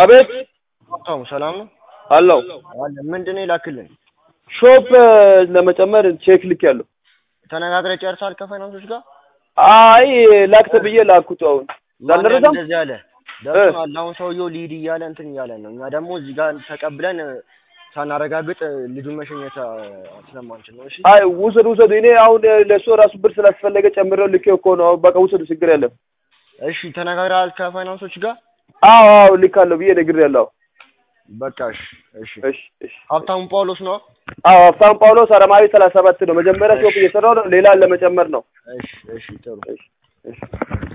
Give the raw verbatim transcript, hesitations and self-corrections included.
አቤት አው ሰላም ነው አለው አለ ምንድነው ይላክልኝ ሾፕ ለመጨመር ቼክ ልክ ያለው ተነጋግረህ ጨርሳል ከፋይናንሶች ጋር አይ ላክተ ብዬ ላኩት አሁን ዛንደረም እንደዚህ አለ ደርሶናል አሁን ሰውየው ሊድ እያለ እንትን እያለ ነው እኛ ደግሞ እዚህ ጋር ተቀብለን ሳናረጋግጥ ልጁን መሸኘት ስለማንችል ነው እሺ አይ ውሰድ ውሰድ እኔ አሁን ለሱ ራሱ ብር ስላስፈለገ ጨምረው ልኬው እኮ ነው በቃ ውሰድ ችግር የለም እሺ ተነጋግረሃል ከፋይናንሶች ጋር አዎ አዎ ልካለሁ ብዬ ነግሬያለሁ በቃ እሺ እሺ እሺ እሺ ሀብታሙ ጳውሎስ ነው አዎ ሀብታሙ ጳውሎስ አረማዊ ሰላሳ ሰባት ነው መጀመሪያ ሾፕ እየሰራው ነው ሌላ ለመጨመር ነው እሺ እሺ ጥሩ እሺ እሺ